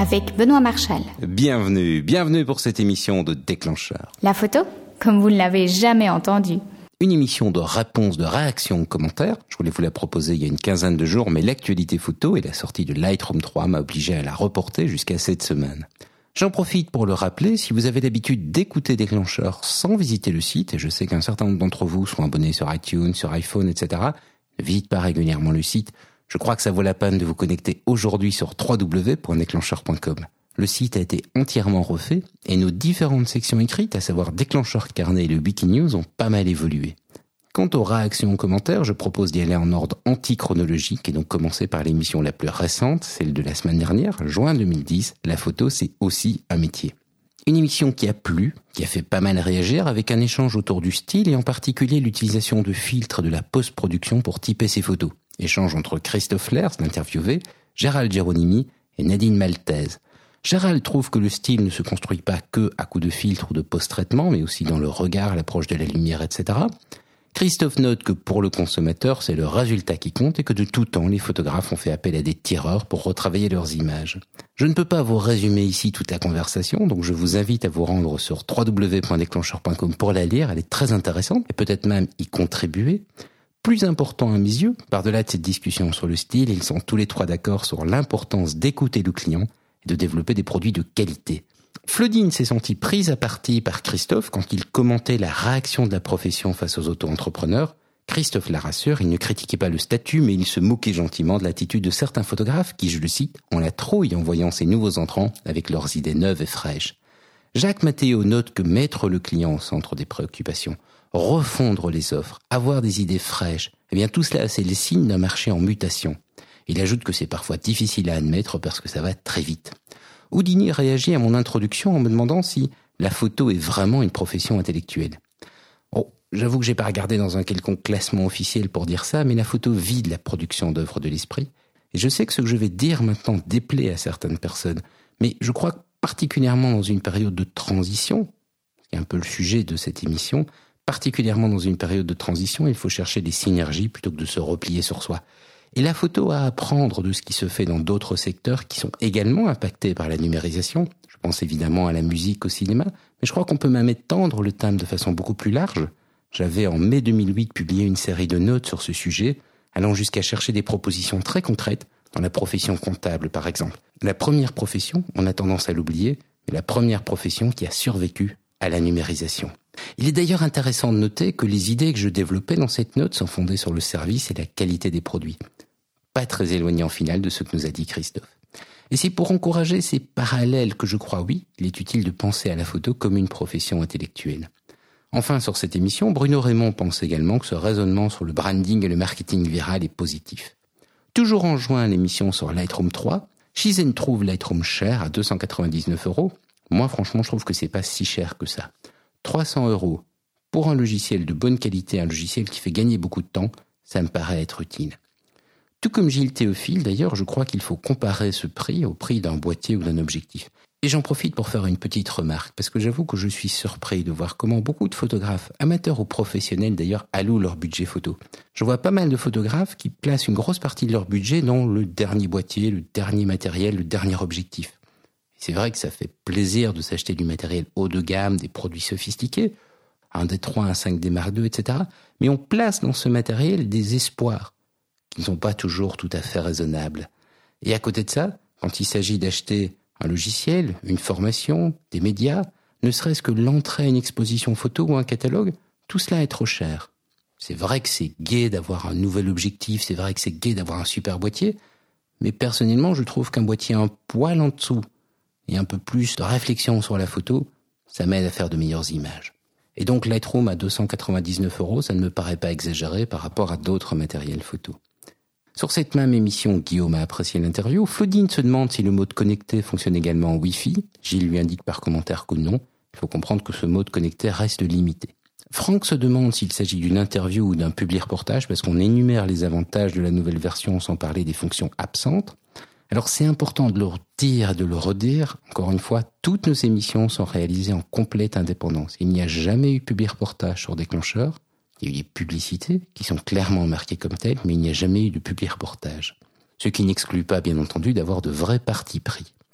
avec Benoît Marchal. Bienvenue pour cette émission de Déclencheur. La photo, comme vous ne l'avez jamais entendue. Une émission de réponse, de réaction, commentaires. Je voulais vous la proposer il y a une quinzaine de jours, mais l'actualité photo et la sortie de Lightroom 3 m'a obligé à la reporter jusqu'à cette semaine. J'en profite pour le rappeler, si vous avez l'habitude d'écouter Déclencheur sans visiter le site, et je sais qu'un certain nombre d'entre vous sont abonnés sur iTunes, sur iPhone, etc., ne visitez pas régulièrement le site. Je crois que ça vaut la peine de vous connecter aujourd'hui sur www.déclencheur.com. Le site a été entièrement refait et nos différentes sections écrites, à savoir Déclencheur Carnet et le Wikinews, ont pas mal évolué. Quant aux réactions et commentaires, je propose d'y aller en ordre antichronologique et donc commencer par l'émission la plus récente, celle de la semaine dernière, juin 2010. La photo, c'est aussi un métier. Une émission qui a plu, qui a fait pas mal réagir avec un échange autour du style et en particulier l'utilisation de filtres de la post-production pour typer ses photos. Échange entre Christophe Lers, l'interviewé, Gérald Geronimi et Nadine Maltese. Gérald trouve que le style ne se construit pas que à coups de filtre ou de post-traitement, mais aussi dans le regard, l'approche de la lumière, etc. Christophe note que pour le consommateur, c'est le résultat qui compte et que de tout temps, les photographes ont fait appel à des tireurs pour retravailler leurs images. Je ne peux pas vous résumer ici toute la conversation, donc je vous invite à vous rendre sur www.déclencheur.com pour la lire, elle est très intéressante et peut-être même y contribuer. Plus important à mes yeux, par-delà de cette discussion sur le style, ils sont tous les trois d'accord sur l'importance d'écouter le client et de développer des produits de qualité. Flodine s'est senti prise à partie par Christophe quand il commentait la réaction de la profession face aux auto-entrepreneurs. Christophe la rassure, il ne critiquait pas le statut, mais il se moquait gentiment de l'attitude de certains photographes qui, je le cite, ont la trouille en voyant ces nouveaux entrants avec leurs idées neuves et fraîches. Jacques Mathéo note que mettre le client au centre des préoccupations, refondre les offres, avoir des idées fraîches, eh bien tout cela, c'est les signes d'un marché en mutation. Il ajoute que c'est parfois difficile à admettre parce que ça va très vite. Houdini réagit à mon introduction en me demandant si la photo est vraiment une profession intellectuelle. Oh, j'avoue que j'ai pas regardé dans un quelconque classement officiel pour dire ça, mais la photo vit de la production d'œuvres de l'esprit. Et je sais que ce que je vais dire maintenant déplaît à certaines personnes, mais je crois que particulièrement dans une période de transition, c'est un peu le sujet de cette émission, particulièrement dans une période de transition, il faut chercher des synergies plutôt que de se replier sur soi. Et la photo a à apprendre de ce qui se fait dans d'autres secteurs qui sont également impactés par la numérisation. Je pense évidemment à la musique, au cinéma, mais je crois qu'on peut même étendre le thème de façon beaucoup plus large. J'avais en mai 2008 publié une série de notes sur ce sujet, allant jusqu'à chercher des propositions très concrètes dans la profession comptable par exemple. La première profession, on a tendance à l'oublier, mais la première profession qui a survécu à la numérisation. Il est d'ailleurs intéressant de noter que les idées que je développais dans cette note sont fondées sur le service et la qualité des produits. Pas très éloigné en final de ce que nous a dit Christophe. Et c'est pour encourager ces parallèles que je crois, oui, il est utile de penser à la photo comme une profession intellectuelle. Enfin, sur cette émission, Bruno Raymond pense également que ce raisonnement sur le branding et le marketing viral est positif. Toujours en juin, l'émission sur Lightroom 3, Shizen trouve Lightroom cher à 299 €. Moi, franchement, je trouve que c'est pas si cher que ça. 300 € pour un logiciel de bonne qualité, un logiciel qui fait gagner beaucoup de temps, ça me paraît être utile. Tout comme Gilles Théophile, d'ailleurs, je crois qu'il faut comparer ce prix au prix d'un boîtier ou d'un objectif. Et j'en profite pour faire une petite remarque, parce que j'avoue que je suis surpris de voir comment beaucoup de photographes, amateurs ou professionnels d'ailleurs, allouent leur budget photo. Je vois pas mal de photographes qui placent une grosse partie de leur budget dans le dernier boîtier, le dernier matériel, le dernier objectif. C'est vrai que ça fait plaisir de s'acheter du matériel haut de gamme, des produits sophistiqués, un D3, un 5D Mark II, etc. Mais on place dans ce matériel des espoirs qui ne sont pas toujours tout à fait raisonnables. Et à côté de ça, quand il s'agit d'acheter un logiciel, une formation, des médias, ne serait-ce que l'entrée à une exposition photo ou un catalogue, tout cela est trop cher. C'est vrai que c'est gai d'avoir un nouvel objectif, c'est vrai que c'est gai d'avoir un super boîtier, mais personnellement, je trouve qu'un boîtier un poil en dessous et un peu plus de réflexion sur la photo, ça m'aide à faire de meilleures images. Et donc Lightroom à 299 €, ça ne me paraît pas exagéré par rapport à d'autres matériels photo. Sur cette même émission, Guillaume a apprécié l'interview. Flodine se demande si le mode connecté fonctionne également en Wi-Fi. Gilles lui indique par commentaire que non. Il faut comprendre que ce mode connecté reste limité. Franck se demande s'il s'agit d'une interview ou d'un publi-reportage parce qu'on énumère les avantages de la nouvelle version sans parler des fonctions absentes. Alors c'est important de le dire et de le redire. Encore une fois, toutes nos émissions sont réalisées en complète indépendance. Il n'y a jamais eu publi-reportage sur Déclencheur. Il y a eu des publicités qui sont clairement marquées comme telles, mais il n'y a jamais eu de publi-reportage. Ce qui n'exclut pas, bien entendu, d'avoir de vrais partis pris.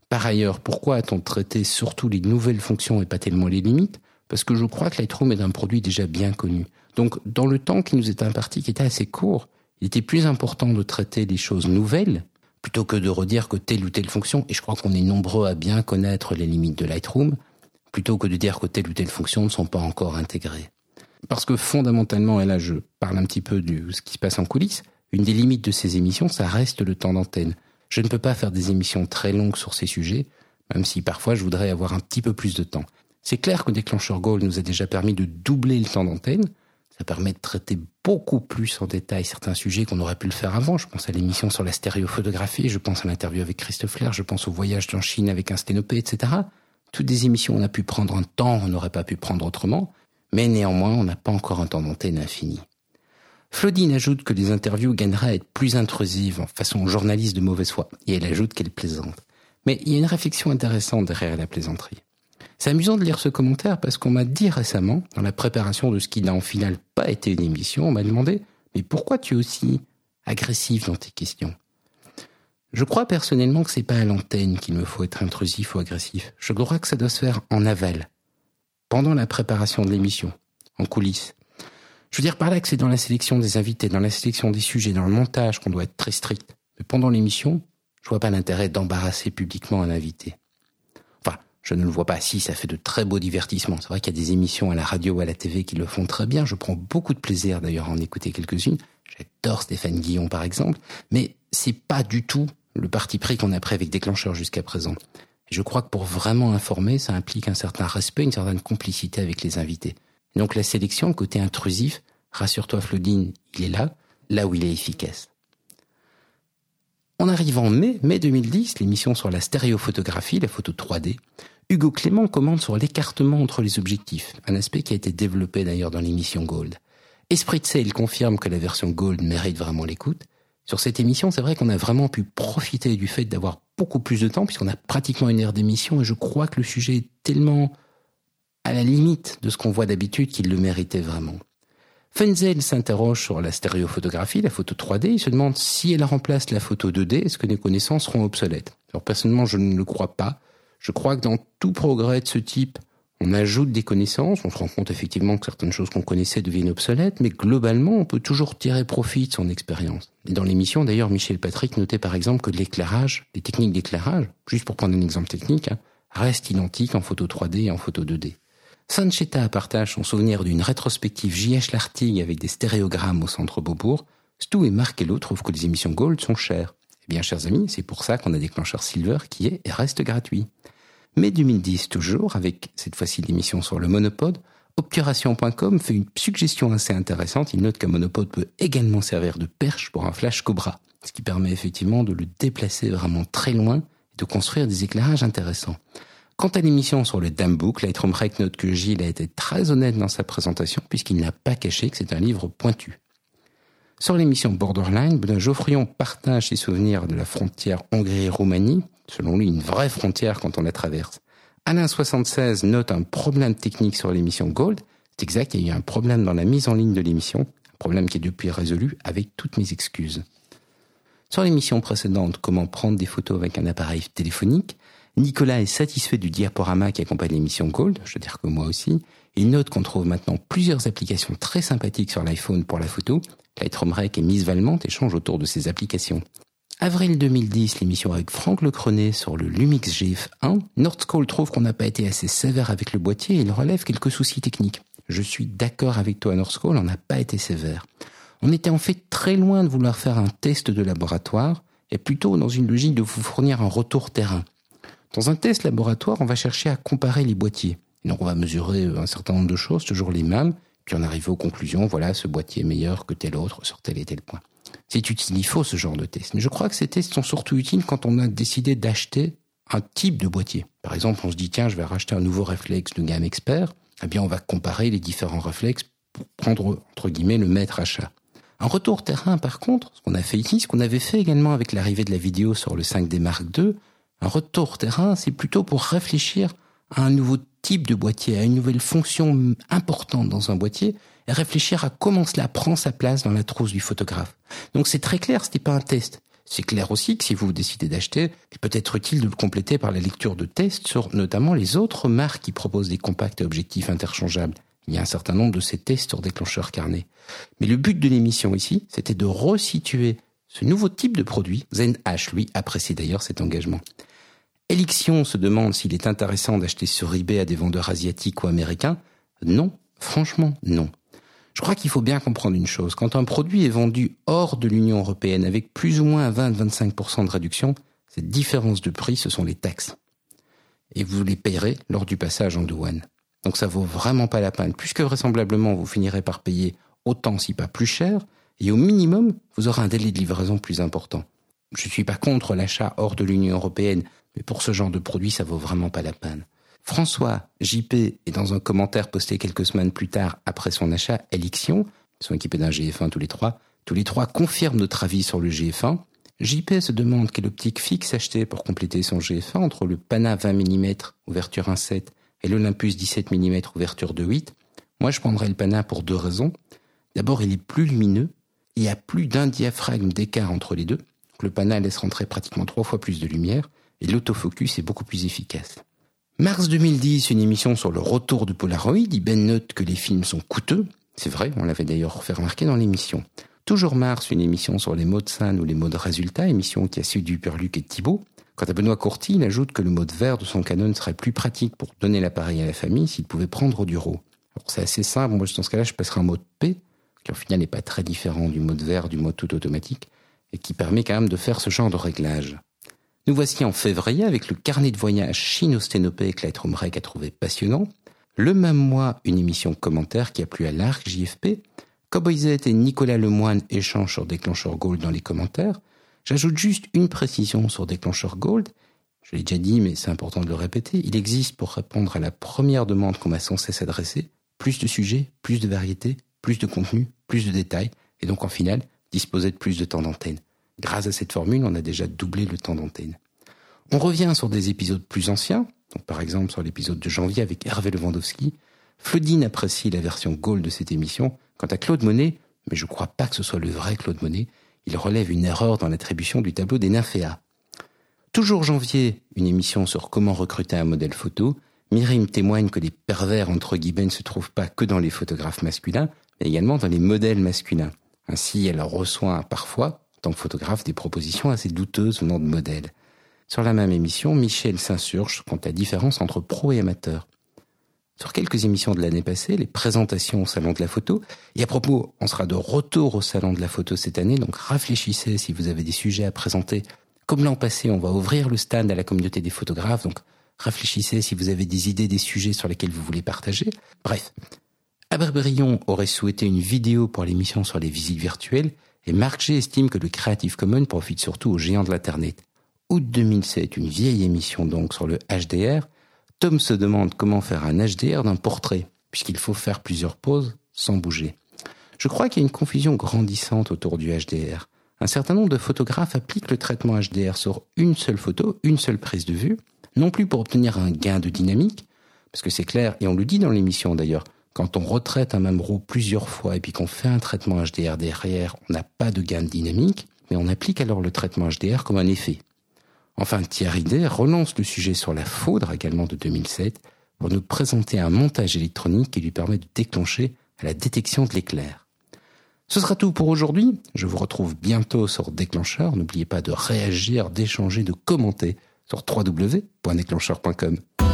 Par ailleurs, pourquoi a-t-on traité surtout les nouvelles fonctions et pas tellement les limites ? Parce que je crois que Lightroom est un produit déjà bien connu. Donc, dans le temps qui nous était imparti, qui était assez court, il était plus important de traiter les choses nouvelles plutôt que de redire que telle ou telle fonction, et je crois qu'on est nombreux à bien connaître les limites de Lightroom, plutôt que de dire que telle ou telle fonction ne sont pas encore intégrées. Parce que fondamentalement, et là je parle un petit peu de ce qui se passe en coulisses, une des limites de ces émissions, ça reste le temps d'antenne. Je ne peux pas faire des émissions très longues sur ces sujets, même si parfois je voudrais avoir un petit peu plus de temps. C'est clair que Déclencheur Gold nous a déjà permis de doubler le temps d'antenne. Ça permet de traiter beaucoup plus en détail certains sujets qu'on aurait pu le faire avant. Je pense à l'émission sur la stéréophotographie, je pense à l'interview avec Christophe Lair, je pense au voyage en Chine avec un sténopé, etc. Toutes des émissions, on a pu prendre un temps, on n'aurait pas pu prendre autrement, mais néanmoins, on n'a pas encore un temps d'antenne infini. Flodine ajoute que les interviews gagneraient à être plus intrusives en façon journaliste de mauvaise foi, et elle ajoute qu'elle plaisante. Mais il y a une réflexion intéressante derrière la plaisanterie. C'est amusant de lire ce commentaire parce qu'on m'a dit récemment, dans la préparation de ce qui n'a en final pas été une émission, on m'a demandé « Mais pourquoi tu es aussi agressif dans tes questions ?» Je crois personnellement que c'est pas à l'antenne qu'il me faut être intrusif ou agressif. Je crois que ça doit se faire en aval, pendant la préparation de l'émission, en coulisses. Je veux dire par là que c'est dans la sélection des invités, dans la sélection des sujets, dans le montage qu'on doit être très strict. Mais pendant l'émission, je vois pas l'intérêt d'embarrasser publiquement un invité. Enfin, je ne le vois pas. Si, ça fait de très beaux divertissements. C'est vrai qu'il y a des émissions à la radio ou à la TV qui le font très bien. Je prends beaucoup de plaisir d'ailleurs à en écouter quelques-unes. J'adore Stéphane Guillon par exemple. Mais c'est pas du tout le parti pris qu'on a pris avec Déclencheur jusqu'à présent. Et je crois que pour vraiment informer, ça implique un certain respect, une certaine complicité avec les invités. Donc la sélection, le côté intrusif, rassure-toi Flodine, il est là où il est efficace. On arrive en mai 2010, l'émission sur la stéréophotographie, la photo 3D. Hugo Clément commente sur l'écartement entre les objectifs, un aspect qui a été développé d'ailleurs dans l'émission Gold. Esprit de Sale confirme que la version Gold mérite vraiment l'écoute. Sur cette émission, c'est vrai qu'on a vraiment pu profiter du fait d'avoir beaucoup plus de temps, puisqu'on a pratiquement une heure d'émission, et je crois que le sujet est tellement à la limite de ce qu'on voit d'habitude qu'il le méritait vraiment. Fenzel s'interroge sur la stéréophotographie, la photo 3D, il se demande si elle remplace la photo 2D, est-ce que les connaissances seront obsolètes ? Alors personnellement, je ne le crois pas. Je crois que dans tout progrès de ce type, on ajoute des connaissances, on se rend compte effectivement que certaines choses qu'on connaissait deviennent obsolètes, mais globalement, on peut toujours tirer profit de son expérience. Et dans l'émission, d'ailleurs, Michel Patrick notait par exemple que l'éclairage, les techniques d'éclairage, juste pour prendre un exemple technique, restent identiques en photo 3D et en photo 2D. Sancheta partage son souvenir d'une rétrospective J.H. Lartigue avec des stéréogrammes au centre Beaubourg. Stu et Marc Hello trouvent que les émissions Gold sont chères. Eh bien, chers amis, c'est pour ça qu'on a Déclencheur Silver qui est et reste gratuit. Mai 2010 toujours, avec cette fois-ci l'émission sur le monopode, Obturation.com fait une suggestion assez intéressante. Il note qu'un monopode peut également servir de perche pour un flash Cobra, ce qui permet effectivement de le déplacer vraiment très loin et de construire des éclairages intéressants. Quant à l'émission sur le Damebook, Lightroom Rec note que Gilles a été très honnête dans sa présentation puisqu'il n'a pas caché que c'est un livre pointu. Sur l'émission Borderline, Benoît Geoffrion partage ses souvenirs de la frontière Hongrie-Roumanie, selon lui une vraie frontière quand on la traverse. Alain76 note un problème technique sur l'émission Gold. C'est exact, il y a eu un problème dans la mise en ligne de l'émission, un problème qui est depuis résolu avec toutes mes excuses. Sur l'émission précédente, comment prendre des photos avec un appareil téléphonique, Nicolas est satisfait du diaporama qui accompagne l'émission Gold, je veux dire que moi aussi. Il note qu'on trouve maintenant plusieurs applications très sympathiques sur l'iPhone pour la photo. Lightroom Rec et Miss Valmont échangent autour de ces applications. Avril 2010, l'émission avec Franck Lecrenet sur le Lumix GF1. Nordscroll trouve qu'on n'a pas été assez sévère avec le boîtier et il relève quelques soucis techniques. Je suis d'accord avec toi Nordscroll, on n'a pas été sévère. On était en fait très loin de vouloir faire un test de laboratoire et plutôt dans une logique de vous fournir un retour terrain. Dans un test laboratoire, on va chercher à comparer les boîtiers. Et donc on va mesurer un certain nombre de choses, toujours les mêmes, puis on arrive aux conclusions, voilà, ce boîtier est meilleur que tel autre sur tel et tel point. C'est utile, il faut ce genre de test. Mais je crois que ces tests sont surtout utiles quand on a décidé d'acheter un type de boîtier. Par exemple, on se dit, tiens, je vais racheter un nouveau réflexe de gamme expert. Eh bien, on va comparer les différents réflexes pour prendre, entre guillemets, le maître achat. Un retour terrain, par contre, ce qu'on a fait ici, ce qu'on avait fait également avec l'arrivée de la vidéo sur le 5D Mark II, un retour terrain, c'est plutôt pour réfléchir à un nouveau type de boîtier, à une nouvelle fonction importante dans un boîtier, et réfléchir à comment cela prend sa place dans la trousse du photographe. Donc c'est très clair, c'était pas un test. C'est clair aussi que si vous décidez d'acheter, il peut être utile de le compléter par la lecture de tests sur notamment les autres marques qui proposent des compacts à objectifs interchangeables. Il y a un certain nombre de ces tests sur Déclencheur Carnet. Mais le but de l'émission ici, c'était de resituer ce nouveau type de produit. Zen H, lui, apprécie d'ailleurs cet engagement. Elixion se demande s'il est intéressant d'acheter sur eBay à des vendeurs asiatiques ou américains. Non, franchement, non. Je crois qu'il faut bien comprendre une chose. Quand un produit est vendu hors de l'Union européenne avec plus ou moins 20-25% de réduction, cette différence de prix, ce sont les taxes. Et vous les payerez lors du passage en douane. Donc ça vaut vraiment pas la peine, puisque vraisemblablement vous finirez par payer autant si pas plus cher, et au minimum, vous aurez un délai de livraison plus important. Je suis pas contre l'achat hors de l'Union européenne, mais pour ce genre de produit, ça vaut vraiment pas la peine. François, JP, et dans un commentaire posté quelques semaines plus tard après son achat, Elixion, ils sont équipés d'un GF1 tous les trois confirment notre avis sur le GF1. JP se demande quelle optique fixe acheter pour compléter son GF1 entre le Pana 20 mm, ouverture 1.7, et l'Olympus 17 mm, ouverture 2.8. Moi, je prendrais le Pana pour 2 raisons. D'abord, il est plus lumineux, il y a plus d'1 diaphragme d'écart entre les deux. Le Pana laisse rentrer pratiquement 3 fois plus de lumière, et l'autofocus est beaucoup plus efficace. Mars 2010, une émission sur le retour de Polaroid. Ben note que les films sont coûteux. C'est vrai, on l'avait d'ailleurs fait remarquer dans l'émission. Toujours Mars, une émission sur les modes scène ou les modes résultats, émission qui a séduit Perluc et Thibault. Quant à Benoît Courty, il ajoute que le mode vert de son Canon serait plus pratique pour donner l'appareil à la famille s'il pouvait prendre du RAW. Alors c'est assez simple, moi dans ce cas-là je passerai en mode P, qui au final n'est pas très différent du mode vert, du mode tout automatique, et qui permet quand même de faire ce genre de réglage. Nous voici en février avec le carnet de voyage Chine-Osténopée que Lightroom Rec a trouvé passionnant. Le même mois, une émission commentaire qui a plu à l'ARC JFP. Cowboy Z et Nicolas Lemoine échangent sur Déclencheur Gold dans les commentaires. J'ajoute juste une précision sur Déclencheur Gold. Je l'ai déjà dit, mais c'est important de le répéter. Il existe pour répondre à la première demande qu'on m'a sans cesse adressée. Plus de sujets, plus de variétés, plus de contenu, plus de détails. Et donc en final, disposer de plus de temps d'antenne. Grâce à cette formule, on a déjà doublé le temps d'antenne. On revient sur des épisodes plus anciens, donc par exemple sur l'épisode de janvier avec Hervé Lewandowski. Flodine apprécie la version Gold de cette émission. Quant à Claude Monet, mais je ne crois pas que ce soit le vrai Claude Monet, il relève une erreur dans l'attribution du tableau des nymphéas. Toujours janvier, une émission sur comment recruter un modèle photo. Myrim témoigne que les pervers entre guillemets ne se trouvent pas que dans les photographes masculins, mais également dans les modèles masculins. Ainsi, elle reçoit parfois, en tant que photographe, des propositions assez douteuses venant de modèles. Sur la même émission, Michel s'insurge quant à la différence entre pro et amateur. Sur quelques émissions de l'année passée, les présentations au Salon de la Photo, et à propos, on sera de retour au Salon de la Photo cette année, donc réfléchissez si vous avez des sujets à présenter. Comme l'an passé, on va ouvrir le stand à la communauté des photographes, donc réfléchissez si vous avez des idées, des sujets sur lesquels vous voulez partager. Bref, Aberbrillon aurait souhaité une vidéo pour l'émission sur les visites virtuelles, et Marc G estime que le Creative Commons profite surtout aux géants de l'Internet. Août 2007, une vieille émission donc sur le HDR. Tom se demande comment faire un HDR d'un portrait, puisqu'il faut faire plusieurs poses sans bouger. Je crois qu'il y a une confusion grandissante autour du HDR. Un certain nombre de photographes appliquent le traitement HDR sur une seule photo, une seule prise de vue, non plus pour obtenir un gain de dynamique, parce que c'est clair, et on le dit dans l'émission d'ailleurs, quand on retraite un même RAW plusieurs fois et puis qu'on fait un traitement HDR derrière, on n'a pas de gain de dynamique, mais on applique alors le traitement HDR comme un effet. Enfin, Thierry Day relance le sujet sur la foudre, également de 2007, pour nous présenter un montage électronique qui lui permet de déclencher à la détection de l'éclair. Ce sera tout pour aujourd'hui. Je vous retrouve bientôt sur Déclencheur. N'oubliez pas de réagir, d'échanger, de commenter sur www.déclencheur.com.